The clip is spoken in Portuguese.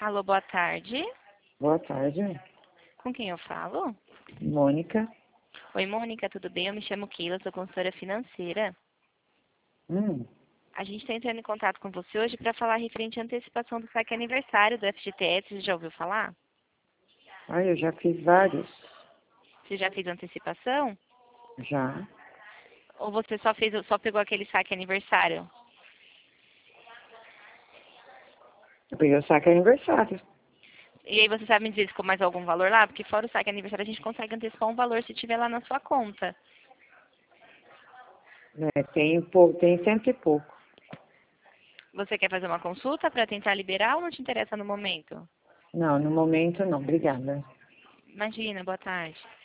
Alô, boa tarde. Boa tarde, Com quem eu falo? Mônica. Oi, Mônica, tudo bem? Eu me chamo Keila, sou consultora financeira. Hum. A gente está entrando em contato com você hoje para falar referente à antecipação do saque aniversário do FGTS. Você já ouviu falar? Eu já fiz vários. Você já fez a antecipação? Já. Ou você só pegou aquele saque aniversário? Eu peguei o saque aniversário. E aí você sabe me dizer se ficou mais algum valor lá? Porque fora o saque aniversário a gente consegue antecipar um valor se tiver lá na sua conta. Tem cento e pouco. Você quer fazer uma consulta para tentar liberar ou não te interessa no momento? Não, no momento não. Obrigada. Imagina, boa tarde.